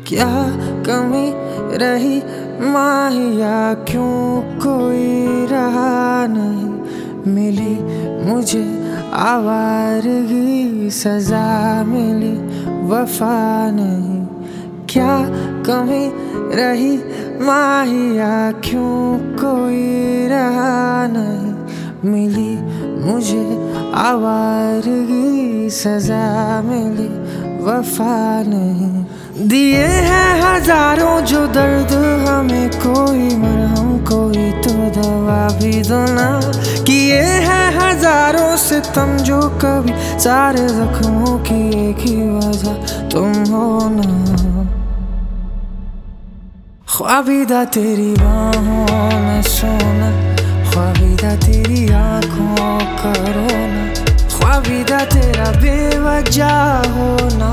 क्या कमी रही माहिया, क्यों कोई रहा नहीं। मिली मुझे आवारगी, सजा मिली वफा नहीं। क्या कमी रही माहिया, क्यों कोई रहा नहीं। मिली मुझे आवारगी, सजा मिली वफा नहीं। दिए हैं हजारों जो दर्द हमें, कोई मरहम कोई तो दवा भी दो ना। किए हैं हजारों सितम जो कभी, सारे जख्मों की एक ही वजह तुम हो ना। ख्वाबीदा तेरी बाहों में सोना, ख्वाबीदा तेरी आँखों का रोना, ख्वाबीदा तेरा बेवजह होना।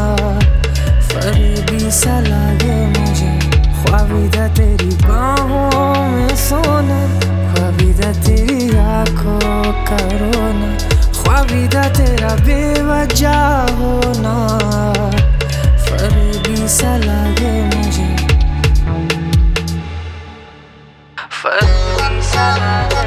फरेबी सा लागे मुझे, ख्वाबीदा तेरी बाहों में सोना, ख्वाबीदा तेरी आँखों का रोना, ख्वाबीदा तेरा बेवजह होना। फरेबी सा लागे मुझे, फरेबी सा लागे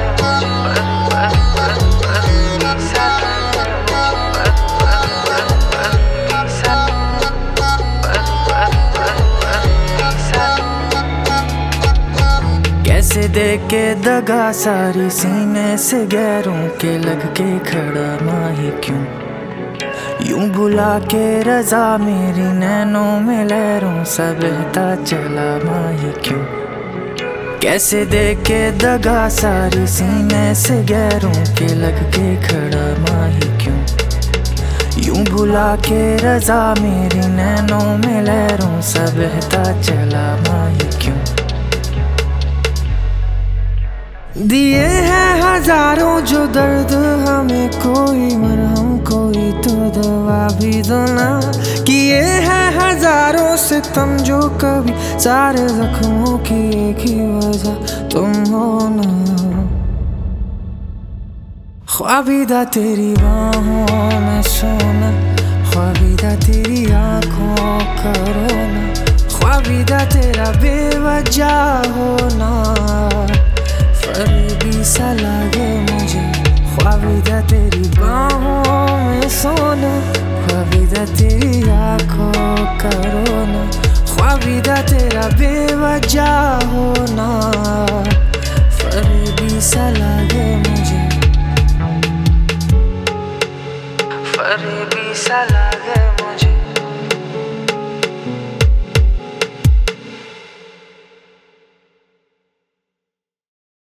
कैसे देख के दगा सारी सीने से गैरों के लग के खड़ा माही क्यों। यूं बुला के रजा मेरी नैनों में लहरों सा बहता चला माही क्यों। कैसे देख के दगा सारी सीने से गैरों के लग के खड़ा माही क्यों। यूं बुला के रजा मेरी नैनों में लहरों सा बहता चला माही क्यों। दिए हैं हजारों जो दर्द हमें, कोई मरहम कोई तो दवा भी दो ना। किए हैं हजारों सितम जो कभी, सारे जख्मों की एक ही वजह तुम हो ना। ख्वाबीदा तेरी बाहों में सोना, ख्वाबीदा तेरी आँखों का रोना, ख्वाबीदा तेरा बेवजह होना। फरेबी सा लागे मुझे, ख्वाबीदा तेरी बाहों में सोना, ख्वाबीदा तेरी आँखों का रोना, ख्वाबीदा तेरा बेवजह होना। फरेबी सा लागे मुझे, फरेबी सा लागे।